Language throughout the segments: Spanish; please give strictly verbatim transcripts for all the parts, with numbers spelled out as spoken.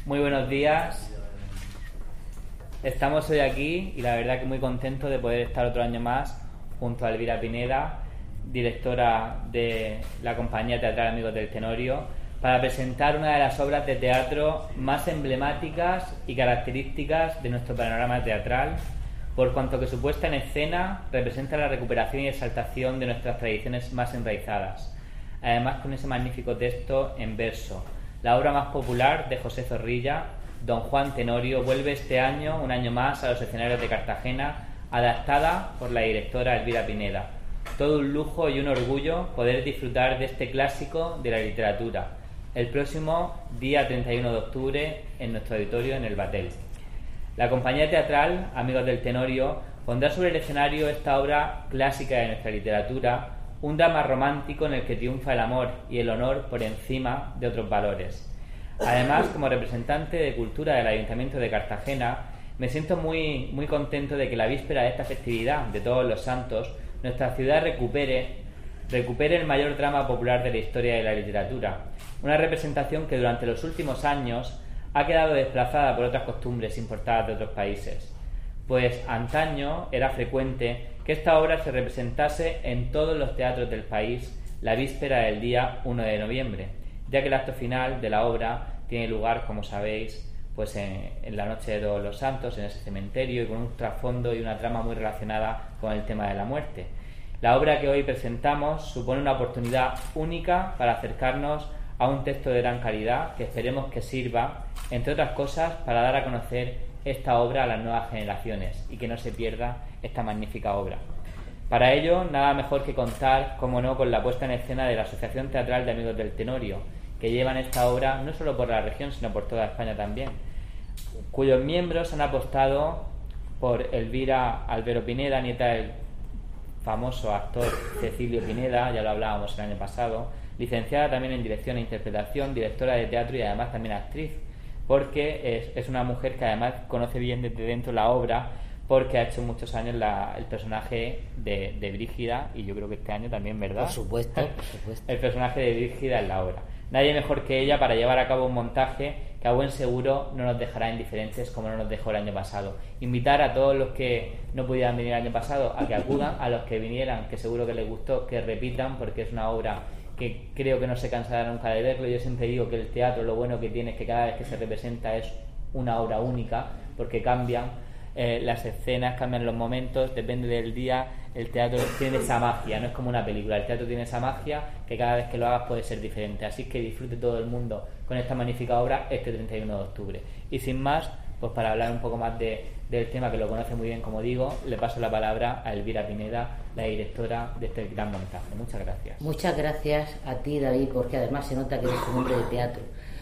Muy buenos días. Estamos hoy aquí y la verdad que muy contento de poder estar otro año más junto a Elvira Pineda, directora de la compañía teatral Amigos del Tenorio, para presentar una de las obras de teatro más emblemáticas y características de nuestro panorama teatral, por cuanto que su puesta en escena representa la recuperación y exaltación de nuestras tradiciones más enraizadas. Además, con ese magnífico texto en verso, la obra más popular de José Zorrilla, Don Juan Tenorio, vuelve este año, un año más, a los escenarios de Cartagena, adaptada por la directora Elvira Pineda. Todo un lujo y un orgullo poder disfrutar de este clásico de la literatura el próximo día treinta y uno de octubre en nuestro auditorio en el Batel. La compañía teatral Amigos del Tenorio pondrá sobre el escenario esta obra clásica de nuestra literatura, un drama romántico en el que triunfa el amor y el honor por encima de otros valores. Además, como representante de cultura del Ayuntamiento de Cartagena, me siento muy, muy contento de que la víspera de esta festividad de Todos los Santos, nuestra ciudad recupere, recupere el mayor drama popular de la historia de la literatura, una representación que durante los últimos años ha quedado desplazada por otras costumbres importadas de otros países, pues antaño era frecuente que esta obra se representase en todos los teatros del país la víspera del día uno de noviembre, ya que el acto final de la obra tiene lugar, como sabéis, pues en, en la noche de Todos los Santos, en ese cementerio, y con un trasfondo y una trama muy relacionada con el tema de la muerte. La obra que hoy presentamos supone una oportunidad única para acercarnos a un texto de gran calidad que esperemos que sirva, entre otras cosas, para dar a conocer esta obra a las nuevas generaciones y que no se pierda esta magnífica obra. Para ello, nada mejor que contar, como no, con la puesta en escena de la Asociación Teatral de Amigos del Tenorio, que llevan esta obra no solo por la región, sino por toda España también, cuyos miembros han apostado por Elvira Albero Pineda, nieta del famoso actor Cecilio Pineda, ya lo hablábamos el año pasado, licenciada también en dirección e interpretación, directora de teatro y además también actriz, porque es, es una mujer que además conoce bien desde dentro la obra, porque ha hecho muchos años la, el personaje de, de Brígida, y yo creo que este año también, ¿verdad? Por supuesto, por supuesto. El personaje de Brígida en la obra. Nadie mejor que ella para llevar a cabo un montaje que a buen seguro no nos dejará indiferentes como no nos dejó el año pasado. Invitar a todos los que no pudieran venir el año pasado a que acudan, a los que vinieran, que seguro que les gustó, que repitan, porque es una obra que creo que no se cansará nunca de verlo. Yo siempre digo que el teatro lo bueno que tiene es que cada vez que se representa es una obra única, porque cambian eh, las escenas, cambian los momentos, depende del día. El teatro tiene esa magia, no es como una película, el teatro tiene esa magia que cada vez que lo hagas puede ser diferente, así que disfrute todo el mundo con esta magnífica obra este treinta y uno de octubre. Y sin más, pues para hablar un poco más de, del tema, que lo conoce muy bien, como digo, le paso la palabra a Elvira Pineda, la directora de este gran montaje. Muchas gracias. Muchas gracias a ti, David, porque además se nota que eres un hombre de teatro.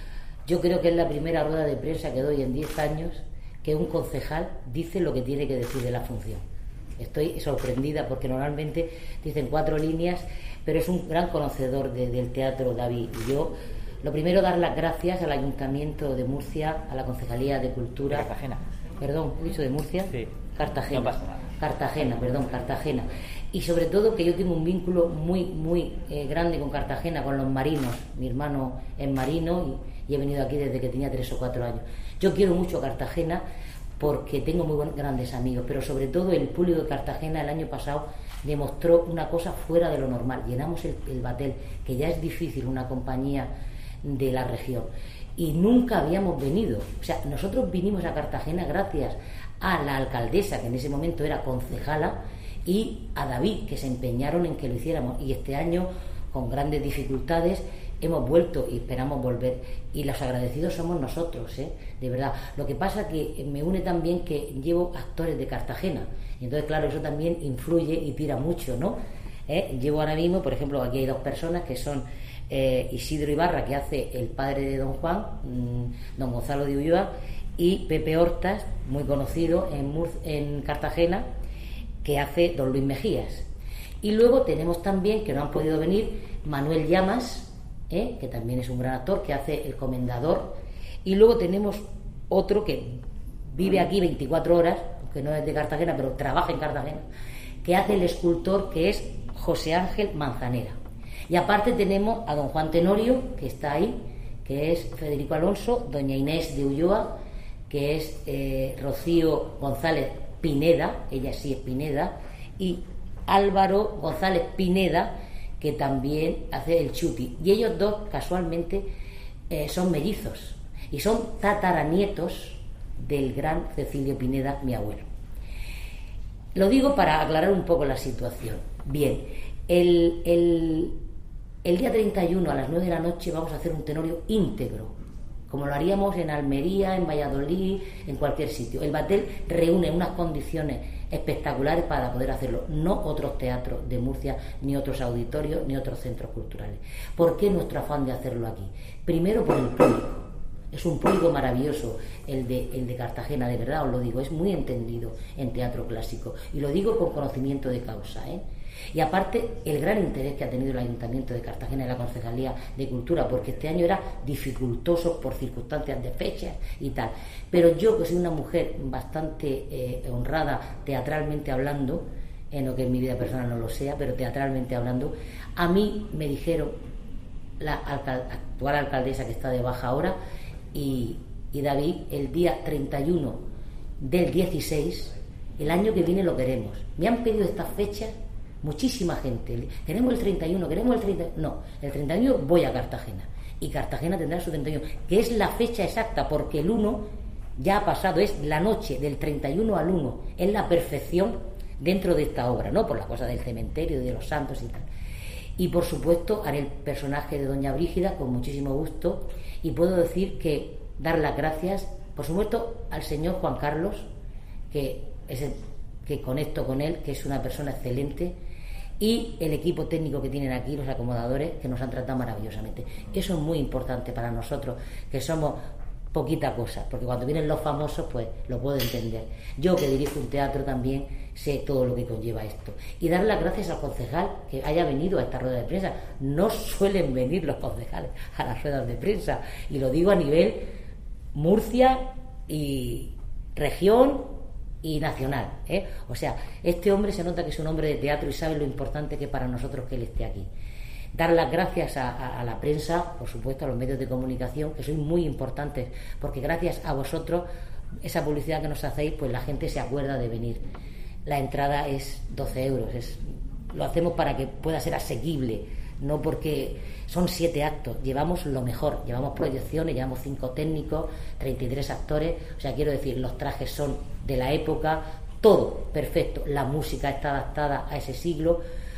Yo creo que es la primera rueda de prensa que doy en diez años que un concejal dice lo que tiene que decir de la función. Estoy sorprendida porque normalmente dicen cuatro líneas, pero es un gran conocedor de, del teatro, David. Y yo, lo primero, dar las gracias al Ayuntamiento de Murcia, a la Concejalía de Cultura. Cartagena. Perdón, ¿he dicho de Murcia? Sí. Cartagena. No pasa nada. Cartagena, perdón, Cartagena. Y sobre todo que yo tengo un vínculo muy, muy eh, grande con Cartagena, con los marinos. Mi hermano es marino y, y he venido aquí desde que tenía tres o cuatro años. Yo quiero mucho Cartagena porque tengo muy buen, grandes amigos, pero sobre todo el público de Cartagena el año pasado demostró una cosa fuera de lo normal. Llenamos el, el Batel, que ya es difícil una compañía de la región, y nunca habíamos venido. O sea, nosotros vinimos a Cartagena gracias a la alcaldesa, que en ese momento era concejala, y a David, que se empeñaron en que lo hiciéramos, y este año, con grandes dificultades, hemos vuelto y esperamos volver, y los agradecidos somos nosotros, ¿eh? De verdad. Lo que pasa que me une también que llevo actores de Cartagena, y entonces claro, eso también influye y tira mucho, ¿no? ¿Eh? Llevo ahora mismo, por ejemplo, aquí hay dos personas que son eh, Isidro Ibarra, que hace el padre de Don Juan, mmm, Don Gonzalo de Ulloa, y Pepe Hortas, muy conocido en, Mur- en Cartagena, que hace Don Luis Mejías. Y luego tenemos también, que no han podido venir, Manuel Llamas, ¿eh? que también es un gran actor, que hace el comendador. Y luego tenemos otro que vive aquí veinticuatro horas, que no es de Cartagena, pero trabaja en Cartagena, que hace el escultor, que es José Ángel Manzanera. Y aparte tenemos a Don Juan Tenorio, que está ahí, que es Federico Alonso, doña Inés de Ulloa, que es eh, Rocío González Pineda, ella sí es Pineda, y Álvaro González Pineda, que también hace el chuti. Y ellos dos, casualmente, eh, son mellizos y son tataranietos del gran Cecilio Pineda, mi abuelo. Lo digo para aclarar un poco la situación. Bien, el, el, el día treinta y uno a las nueve de la noche vamos a hacer un tenorio íntegro, como lo haríamos en Almería, en Valladolid, en cualquier sitio. El Batel reúne unas condiciones espectaculares para poder hacerlo, no otros teatros de Murcia, ni otros auditorios, ni otros centros culturales. ¿Por qué nuestro afán de hacerlo aquí? Primero, por el público. Es un público maravilloso el de, el de Cartagena, de verdad os lo digo, es muy entendido en teatro clásico, y lo digo con conocimiento de causa, ¿eh? Y aparte, el gran interés que ha tenido el Ayuntamiento de Cartagena y la Concejalía de Cultura, porque este año era dificultoso por circunstancias de fechas y tal. Pero yo, que soy una mujer bastante eh, honrada teatralmente hablando, en lo que en mi vida personal no lo sea, pero teatralmente hablando, a mí me dijeron la alcal- actual alcaldesa, que está de baja ahora, y, y David, el día treinta y uno del dieciséis, el año que viene lo queremos. Me han pedido estas fechas muchísima gente. Queremos el treinta y uno, queremos el treinta. No, el treinta y uno voy a Cartagena. Y Cartagena tendrá su treinta y uno, que es la fecha exacta, porque el uno ya ha pasado, es la noche del treinta y uno al uno. Es la perfección dentro de esta obra, ¿no? Por la cosa del cementerio, de los santos y tal. Y por supuesto haré el personaje de Doña Brígida con muchísimo gusto, y puedo decir que dar las gracias, por supuesto, al señor Juan Carlos, que es el que conecto con él, que es una persona excelente, y el equipo técnico que tienen aquí, los acomodadores, que nos han tratado maravillosamente. Eso es muy importante para nosotros, que somos poquita cosa, porque cuando vienen los famosos, pues lo puedo entender. Yo, que dirijo un teatro, también sé todo lo que conlleva esto. Y dar las gracias al concejal que haya venido a esta rueda de prensa. No suelen venir los concejales a las ruedas de prensa, y lo digo a nivel Murcia y región y nacional, ¿eh? O sea, este hombre se nota que es un hombre de teatro y sabe lo importante que es para nosotros que él esté aquí. Dar las gracias a, a, a la prensa, por supuesto, a los medios de comunicación, que sois muy importantes, porque gracias a vosotros, esa publicidad que nos hacéis, pues la gente se acuerda de venir. La entrada es doce euros, es, lo hacemos para que pueda ser asequible, no porque son siete actos, llevamos lo mejor, llevamos proyecciones, llevamos cinco técnicos, treinta y tres actores, o sea, quiero decir, los trajes son de la época, todo perfecto, la música está adaptada a ese siglo,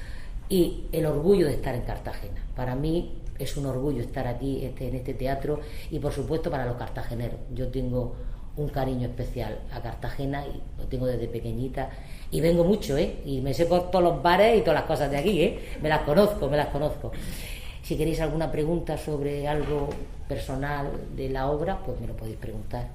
y el orgullo de estar en Cartagena. Para mí es un orgullo estar aquí este, en este teatro, y por supuesto para los cartageneros. Yo tengo un cariño especial a Cartagena, y lo tengo desde pequeñita, y vengo mucho, ¿eh? Y me sé por todos los bares y todas las cosas de aquí, ¿eh? Me las conozco, me las conozco. Si queréis alguna pregunta sobre algo personal de la obra, pues me lo podéis preguntar.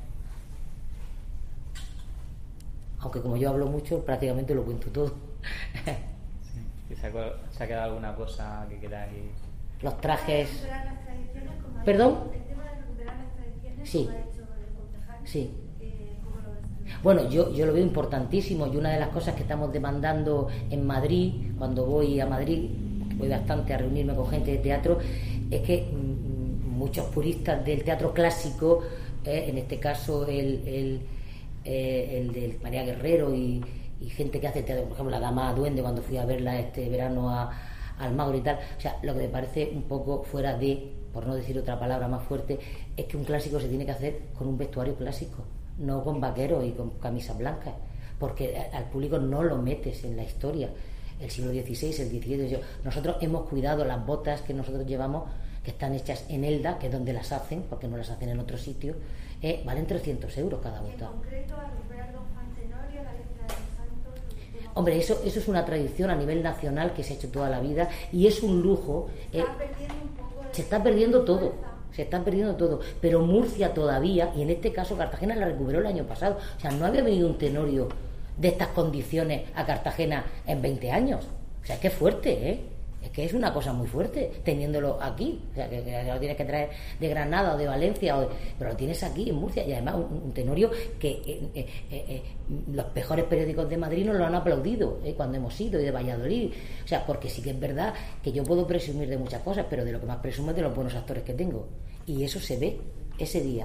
Aunque como yo hablo mucho, prácticamente lo cuento todo. Sí, ¿se, ha, ¿Se ha quedado alguna cosa que queráis? Los trajes. ¿Recuperar las tradiciones? Como ¿Perdón? El tema de recuperar las tradiciones, Sí. como ha dicho el concejal. Sí. Eh, ¿Cómo lo ves? Bueno, yo, yo lo veo importantísimo, y una de las cosas que estamos demandando en Madrid, cuando voy a Madrid, voy bastante a reunirme con gente de teatro, es que mm, muchos puristas del teatro clásico, eh, en este caso el, el, eh, el de María Guerrero y, y gente que hace teatro, por ejemplo la Dama Duende, cuando fui a verla este verano a, al Magro y tal, o sea, lo que me parece un poco fuera de, por no decir otra palabra más fuerte, es que un clásico se tiene que hacer con un vestuario clásico, no con vaqueros y con camisas blancas, porque al público no lo metes en la historia. El siglo dieciséis, el diecisiete, nosotros hemos cuidado las botas que nosotros llevamos, que están hechas en Elda, que es donde las hacen, porque no las hacen en otro sitio, eh, valen trescientos euros cada bota. En concreto, a recuperar los fantenorios, la letra de los santos. Hombre, eso, eso es una tradición a nivel nacional que se ha hecho toda la vida, y es un lujo. Se eh, está perdiendo un poco de... se está perdiendo todo. Se está perdiendo todo, pero Murcia todavía, y en este caso Cartagena la recuperó el año pasado, o sea, no había venido un tenorio de estas condiciones a Cartagena en veinte años, o sea, es que es fuerte, ¿eh? Es que es una cosa muy fuerte teniéndolo aquí, o sea, que, que lo tienes que traer de Granada o de Valencia, o de, pero lo tienes aquí en Murcia, y además un, un tenorio que eh, eh, eh, los mejores periódicos de Madrid nos lo han aplaudido eh, cuando hemos ido, y de Valladolid, o sea, porque sí que es verdad que yo puedo presumir de muchas cosas, pero de lo que más presumo es de los buenos actores que tengo, Y eso se ve ese día.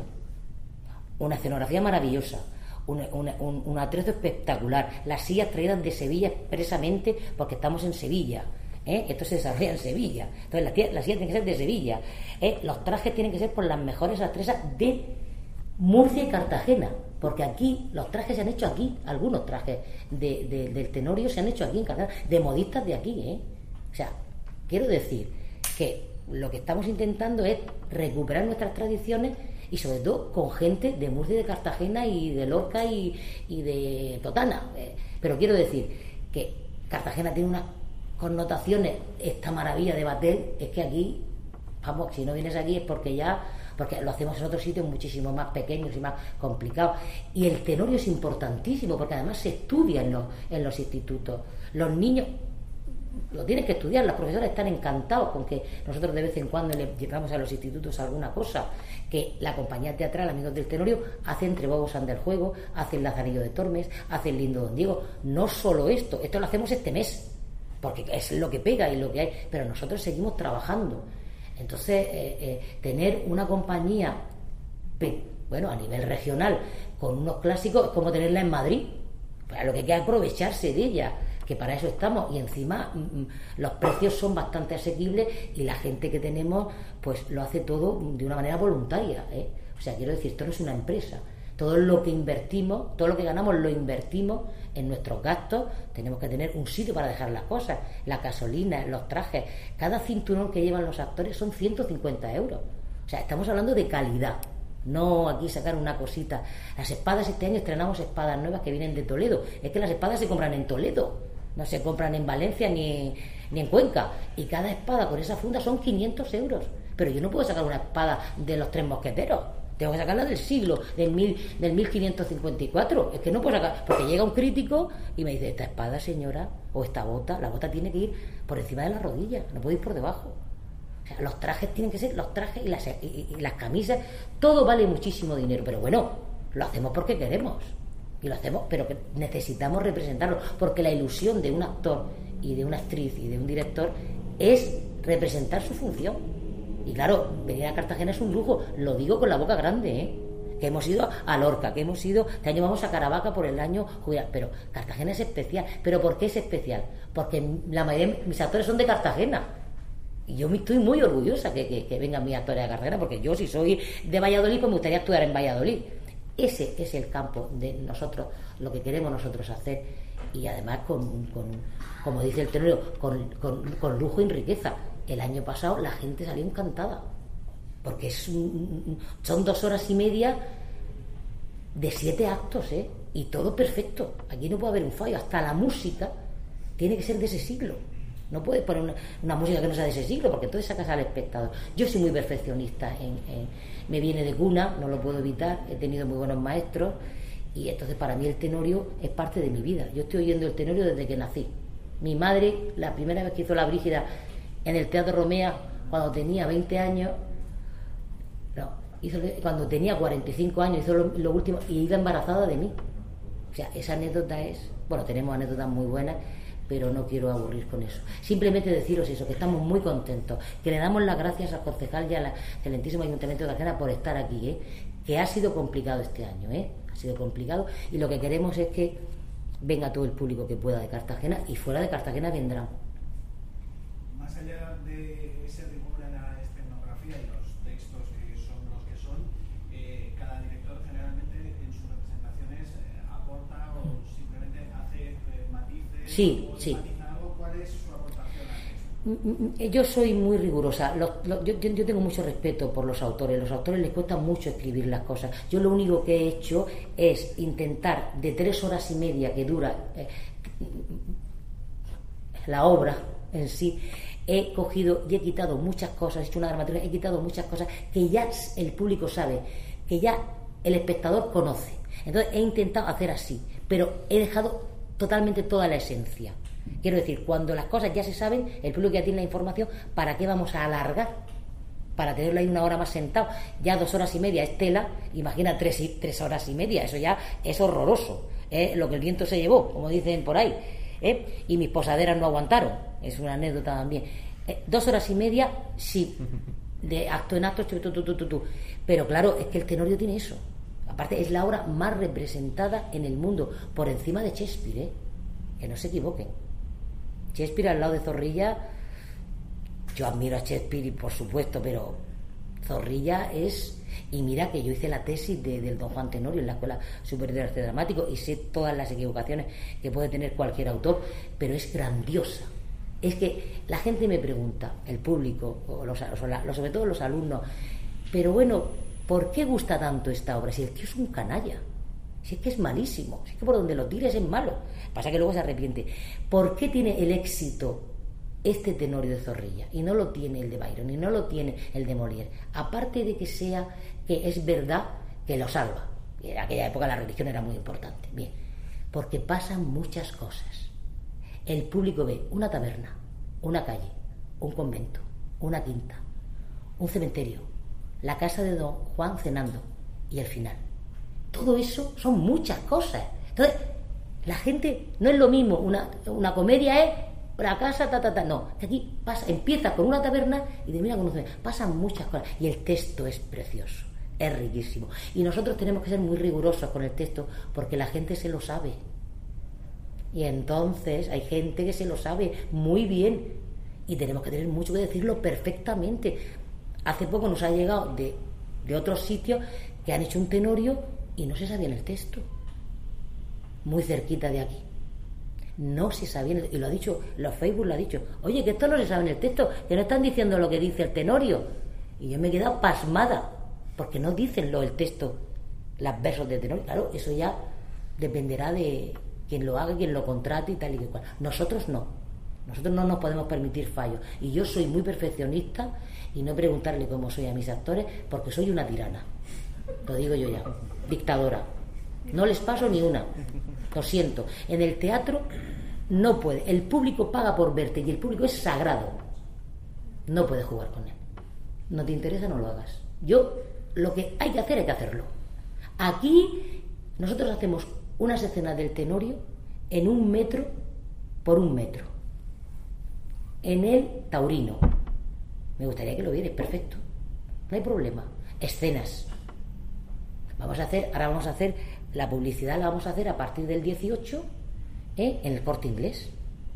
Una escenografía maravillosa, un, un, un, un atrezo espectacular, las sillas traídas de Sevilla expresamente porque estamos en Sevilla. ¿Eh? Esto se desarrolla en Sevilla, entonces las sillas la tienen que ser de Sevilla, ¿eh? Los trajes tienen que ser por las mejores actrices de Murcia y Cartagena, porque aquí los trajes se han hecho aquí, algunos trajes de, de, del Tenorio se han hecho aquí en Cartagena, de modistas de aquí, ¿eh? O sea, quiero decir que lo que estamos intentando es recuperar nuestras tradiciones y sobre todo con gente de Murcia y de Cartagena y de Lorca y, y de Totana, ¿eh? Pero quiero decir que Cartagena tiene una connotaciones, esta maravilla de Batel es que aquí, vamos, si no vienes aquí es porque ya, porque lo hacemos en otros sitios muchísimo más pequeños y más complicados. Y el Tenorio es importantísimo porque además se estudia en los, en los institutos. Los niños lo tienen que estudiar, los profesores están encantados con que nosotros de vez en cuando les llevamos a los institutos alguna cosa, que la compañía teatral Amigos del Tenorio hace Entre Bobos anda el juego, hace El Lazarillo de Tormes, hace El Lindo Don Diego. No solo esto, esto lo hacemos este mes porque es lo que pega y lo que hay, pero nosotros seguimos trabajando. Entonces, eh, eh, tener una compañía, bueno, a nivel regional, con unos clásicos, es como tenerla en Madrid. Para lo que hay que aprovecharse de ella, que para eso estamos. Y encima, mm, los precios son bastante asequibles y la gente que tenemos, pues lo hace todo de una manera voluntaria, ¿eh? O sea, quiero decir, esto no es una empresa. Todo lo que invertimos, todo lo que ganamos lo invertimos en nuestros gastos. Tenemos que tener un sitio para dejar las cosas, la gasolina, los trajes. Cada cinturón que llevan los actores son ciento cincuenta euros. O sea, estamos hablando de calidad, no aquí sacar una cosita. Las espadas, este año estrenamos espadas nuevas que vienen de Toledo. Es que las espadas se compran en Toledo, no se compran en Valencia ni, ni en Cuenca. Y cada espada con esa funda son quinientos euros. Pero yo no puedo sacar una espada de los Tres Mosqueteros. Tengo que sacarla del siglo, del, mil, del mil quinientos cincuenta y cuatro. Es que no puedo sacar, porque llega un crítico y me dice, esta espada, señora, o esta bota, la bota tiene que ir por encima de la rodilla, no puede ir por debajo. O sea, los trajes tienen que ser, los trajes y las, y, y las camisas, todo vale muchísimo dinero, pero bueno, lo hacemos porque queremos. Y lo hacemos, pero que necesitamos representarlo, porque la ilusión de un actor y de una actriz y de un director es representar su función. Y claro, venir a Cartagena es un lujo, lo digo con la boca grande, ¿eh? Que hemos ido a Lorca, que hemos ido, este año vamos a Caravaca por el año jubilar, pero Cartagena es especial. ¿Pero por qué es especial? Porque la mayoría de mis actores son de Cartagena. Y yo estoy muy orgullosa que, que, que vengan mis actores de Cartagena, porque yo, si soy de Valladolid, pues me gustaría actuar en Valladolid. Ese es el campo de nosotros, lo que queremos nosotros hacer. Y además, con, con como dice el Tenorio, con, con, con lujo y riqueza. El año pasado la gente salió encantada, porque es un, son dos horas y media de siete actos, ¿eh? Y todo perfecto. Aquí no puede haber un fallo. Hasta la música tiene que ser de ese siglo. No puedes poner una, una música que no sea de ese siglo, porque entonces sacas al espectador. Yo soy muy perfeccionista, en, en, me viene de cuna, no lo puedo evitar. He tenido muy buenos maestros y entonces para mí el Tenorio es parte de mi vida. Yo estoy oyendo el Tenorio desde que nací. Mi madre, la primera vez que hizo La Brígida en el Teatro Romea, cuando tenía veinte años, no, hizo, cuando tenía cuarenta y cinco años, hizo lo, lo último, y iba embarazada de mí. O sea, esa anécdota es, bueno, tenemos anécdotas muy buenas, pero no quiero aburrir con eso. Simplemente deciros eso, que estamos muy contentos, que le damos las gracias al concejal y al excelentísimo Ayuntamiento de Cartagena por estar aquí, ¿eh? Que ha sido complicado este año, ¿eh? Ha sido complicado, y lo que queremos es que venga todo el público que pueda de Cartagena, y fuera de Cartagena vendrán. Más allá de ese rigor en la escenografía y los textos que son los que son, eh, cada director generalmente en sus representaciones eh, aporta o simplemente hace eh, matices. Sí, o sí. matiza algo. ¿Cuál es su aportación a esto? Yo soy muy rigurosa. Los, los, yo, yo tengo mucho respeto por los autores. Los autores les cuesta mucho escribir las cosas. Yo lo único que he hecho es intentar, de tres horas y media que dura eh, la obra en sí, he cogido y he quitado muchas cosas, he hecho una dramaturgia, he quitado muchas cosas que ya el público sabe, que ya el espectador conoce. Entonces he intentado hacer así, pero he dejado totalmente toda la esencia. Quiero decir, cuando las cosas ya se saben, el público ya tiene la información, ¿para qué vamos a alargar? Para tenerlo ahí una hora más sentado. Ya dos horas y media es tela, imagina tres, y, tres horas y media, eso ya es horroroso, ¿eh? Lo que el viento se llevó, como dicen por ahí, ¿eh? Y mis posaderas no aguantaron, es una anécdota también. Eh, dos horas y media, sí, de acto en acto, tu, tu, tu, tu, tu. Pero claro, es que el Tenorio tiene eso. Aparte, es la obra más representada en el mundo, por encima de Shakespeare, ¿eh? Que no se equivoquen. Shakespeare al lado de Zorrilla, yo admiro a Shakespeare, por supuesto, pero Zorrilla es... Y mira que yo hice la tesis de, del Don Juan Tenorio en la Escuela Superior de Arte Dramático y sé todas las equivocaciones que puede tener cualquier autor, pero es grandiosa. Es que la gente me pregunta, el público, o los, o la, sobre todo los alumnos, pero bueno, ¿por qué gusta tanto esta obra? Si el tío es un canalla, si es que es malísimo, si es que por donde lo tires es malo, pasa que luego se arrepiente. ¿Por qué tiene el éxito este Tenorio de Zorrilla y no lo tiene el de Byron y no lo tiene el de Molière? Aparte de que sea que es verdad que lo salva, y en aquella época la religión era muy importante, bien, porque pasan muchas cosas. El público ve una taberna, una calle, un convento, una quinta, un cementerio, la casa de Don Juan cenando y el final. Todo eso son muchas cosas. Entonces, la gente no es lo mismo, una, una comedia es la casa, ta, ta, ta, no. Aquí pasa, empieza con una taberna y termina con un cementerio. Pasan muchas cosas y el texto es precioso, es riquísimo. Y nosotros tenemos que ser muy rigurosos con el texto porque la gente se lo sabe. Y entonces hay gente que se lo sabe muy bien y tenemos que tener mucho que decirlo perfectamente. Hace poco nos ha llegado de, de otros sitios que han hecho un Tenorio y no se sabía el texto, muy cerquita de aquí no se sabía, y lo ha dicho, los Facebook lo ha dicho, oye, que esto no se sabe en el texto, que no están diciendo lo que dice el Tenorio, y yo me he quedado pasmada porque no dicen lo el texto, los versos de Tenorio. Claro, eso ya dependerá de quien lo haga, quien lo contrate y tal y cual. Nosotros no, nosotros no nos podemos permitir fallos, y yo soy muy perfeccionista y no preguntarle cómo soy a mis actores porque soy una tirana, lo digo yo ya, dictadora, no les paso ni una, lo siento. En el teatro no puede, el público paga por verte y el público es sagrado, no puedes jugar con él. No te interesa, no lo hagas. Yo, lo que hay que hacer hay que hacerlo. Aquí nosotros hacemos unas escenas del Tenorio en un metro por un metro en el Taurino. Me gustaría que lo vierais, perfecto, no hay problema. Escenas vamos a hacer, ahora vamos a hacer la publicidad, la vamos a hacer a partir del dieciocho, ¿eh? En el Corte Inglés,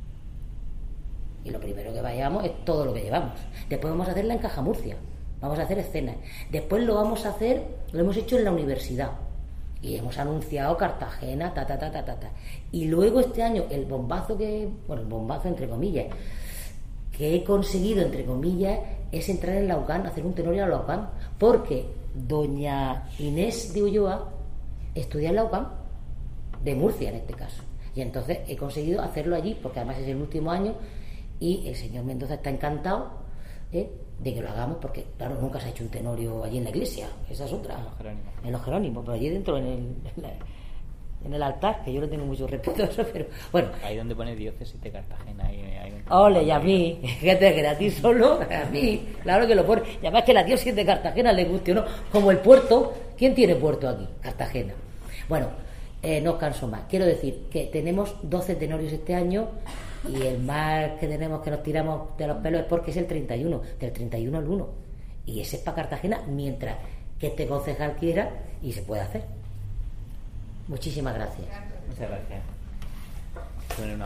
y lo primero que vayamos es todo lo que llevamos. Después vamos a hacerla en Caja Murcia, vamos a hacer escenas. Después lo vamos a hacer, lo hemos hecho en la universidad y hemos anunciado Cartagena, ta ta ta ta ta, ta. Y luego este año el bombazo que, bueno, el bombazo entre comillas que he conseguido entre comillas es entrar en la U C A N, hacer un Tenorio a la U C A N, porque doña Inés de Ulloa estudia en la U C A N de Murcia en este caso, y entonces he conseguido hacerlo allí porque además es el último año y el señor Mendoza está encantado, ¿eh? de que lo hagamos, porque claro, nunca se ha hecho un Tenorio allí en la iglesia, esa es otra, en los Jerónimos, en los Jerónimos, pero allí dentro en el, en, la, en el altar, que yo le tengo mucho respeto a eso, pero bueno, ahí donde pone diócesis de Cartagena, ahí, ahí ole, y a mí, fíjate que a ti solo, a mí, claro que lo pone, y además que la diócesis de Cartagena le guste o no, como el puerto. ¿Quién tiene puerto aquí? Cartagena. Bueno, eh, no os canso más, quiero decir que tenemos doce Tenorios este año y el más que tenemos que nos tiramos de los pelos es porque es el treinta y uno, del treinta y uno al uno, y ese es para Cartagena, mientras que este concejal quiera y se puede hacer. Muchísimas gracias. Muchas gracias. Bueno, una